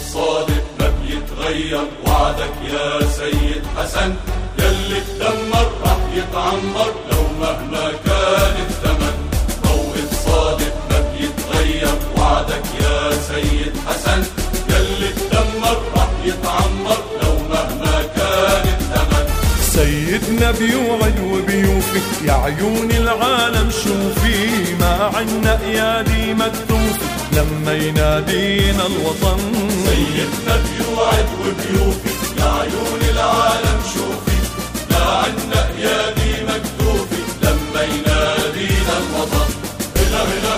صادق ما بيتغير وعدك يا سيد حسن، يلي اتدمر راح يتعمر لو مهما كان الثمن. موعد صادق ما بيتغير وعدك يا سيد حسن، يلي اتدمر راح يتعمر لو مهما كان الثمن. سيدنا بيوعد وبيوفي يا عيون العالم شوفي، ما عنا ايادي مكتوفي لما ينادينا الوطن. سيدنا بيوعد وبيوفي يا عيون العالم شوفي، ما عنا ايادي مكتوفي لما ينادينا الوطن. هلا هلا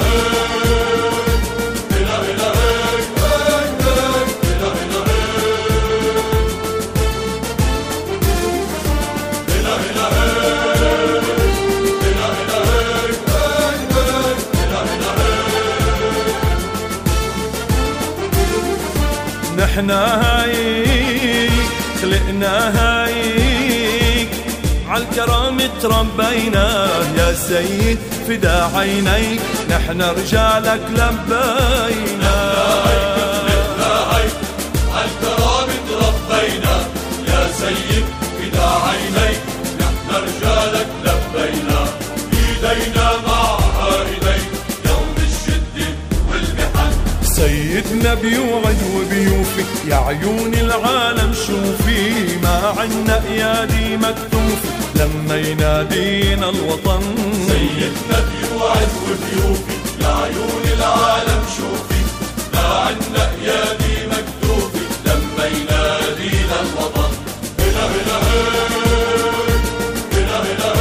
هلا هلا نحنا هايك خلقنا هايك عالكرم تربينا يا سيد فدا عينيك، نحنا رجالك لبينا. خلقنا هايك عالكرم تربينا يا سيد فدا عينيك، نحنا رجالك لبينا. ايدينا معها ايديك يوم الشدة والمحن. سيدنا بيوعد وبيوفي يا عيون العالم شوفي، ما عنا ايادي مكتوفي لما ينادينا الوطن. سيدنا بيوعد وبيوفي يا عيون العالم شوفي، ما عنا ايادي مكتوفي لما ينادينا الوطن. هلا هلا هلا هلا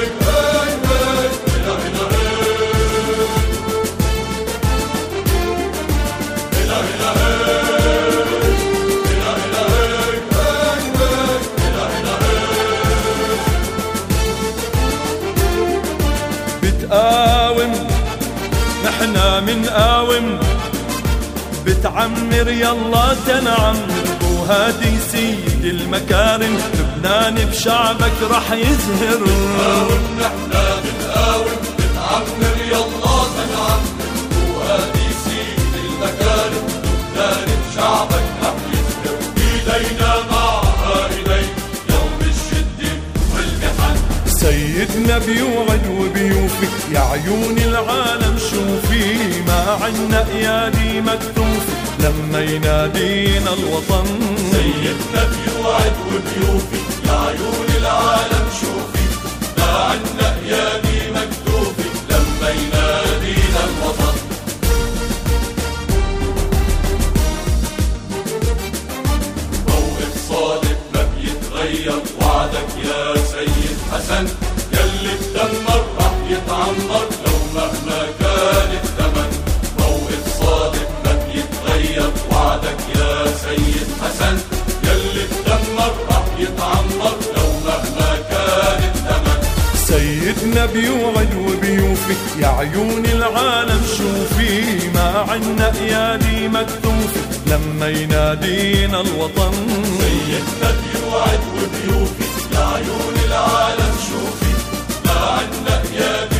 بتقاوم نحنا منقاوم، بتعمر يلا تنعمر، وهادي سيد المكارم لبنان بشعبك رح يزهر. بتقاوم نحنا بنقاوم، بتعمر يلا تنعمر، وهادي سيد المكارم لبنان بشعبك رح يزهر. ايدينا معها ايديك يوم الشدة والمحن. سيدنا بيوعد وبيوفي يا عيون العالم شوفي، ما عنا ايادي مكتوفي لما ينادينا الوطن. سيدنا بيوعد وبيوفي يا عيون العالم شوفي، ما عنا ايادي مكتوفي لما ينادينا الوطن. موعد صادق ما بيتغير وعدك يا سيد حسن، يلي اتدمر راح يتعمر لو مهما كان الثمن. موعد صادق ما بيتغير وعدك يا سيد حسن، يلي اتدمر راح يتعمر لو مهما كان الثمن. سيدنا بيوعد وبيوفي يا عيون العالم شوفي، ما عنا ايادي مكتوفي لما ينادينا الوطن. سيدنا بيوعد وبيوفي يا عيون العالم شوفي، ما عنا ايادي